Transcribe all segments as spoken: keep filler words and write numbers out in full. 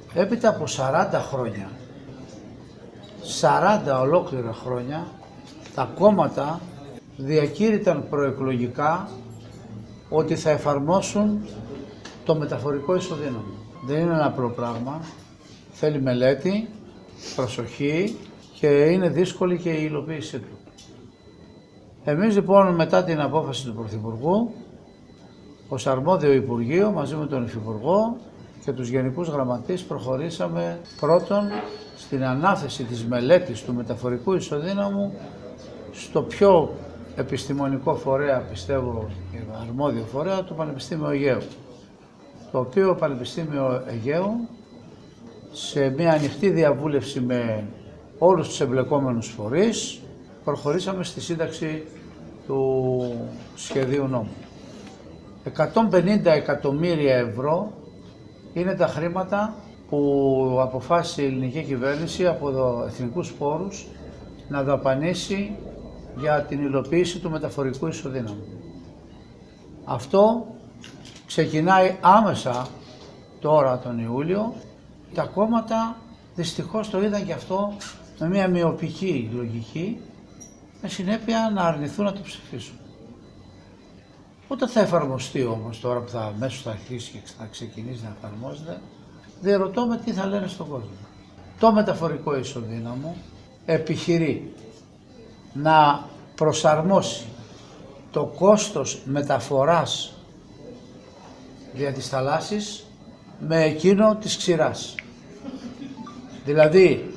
Έπειτα από σαράντα χρόνια, σαράντα ολόκληρα χρόνια, τα κόμματα διακήρυταν προεκλογικά ότι θα εφαρμόσουν το μεταφορικό ισοδύναμο. Δεν είναι ένα απλό πράγμα, θέλει μελέτη, προσοχή και είναι δύσκολη και η υλοποίησή του. Εμείς λοιπόν μετά την απόφαση του Πρωθυπουργού, ως αρμόδιο Υπουργείο μαζί με τον Υφυπουργό και τους Γενικούς Γραμματείς προχωρήσαμε πρώτον στην ανάθεση της μελέτης του μεταφορικού ισοδύναμου στο πιο επιστημονικό φορέα, πιστεύω, αρμόδιο φορέα, το Πανεπιστήμιο Αιγαίου. Το οποίο Πανεπιστήμιο Αιγαίου, σε μια ανοιχτή διαβούλευση με όλους τους εμπλεκόμενους φορείς, προχωρήσαμε στη σύνταξη του σχεδίου νόμου. εκατόν πενήντα εκατομμύρια ευρώ είναι τα χρήματα που αποφάσισε η ελληνική κυβέρνηση από εθνικούς πόρους να δαπανίσει για την υλοποίηση του μεταφορικού ισοδύναμου. Αυτό ξεκινάει άμεσα τώρα τον Ιούλιο. Τα κόμματα δυστυχώς το είδαν και αυτό με μια μειοπική λογική, με συνέπεια να αρνηθούν να το ψηφίσουν. Όταν θα εφαρμοστεί όμως τώρα που θα αμέσως θα αρχίσει και θα ξεκινήσει να εφαρμόζεται, διερωτώ με τι θα λένε στον κόσμο. Το μεταφορικό ισοδύναμο επιχειρεί να προσαρμόσει το κόστος μεταφοράς δια της θαλάσσης με εκείνο της ξηράς. Δηλαδή,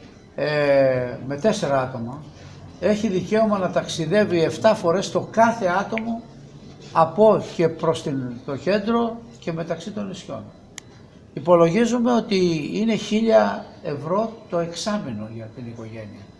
ε, με τέσσερα άτομα έχει δικαίωμα να ταξιδεύει επτά φορές το κάθε άτομο από και προς την, το κέντρο και μεταξύ των νησιών. Υπολογίζουμε ότι είναι χίλια ευρώ το εξάμηνο για την οικογένεια.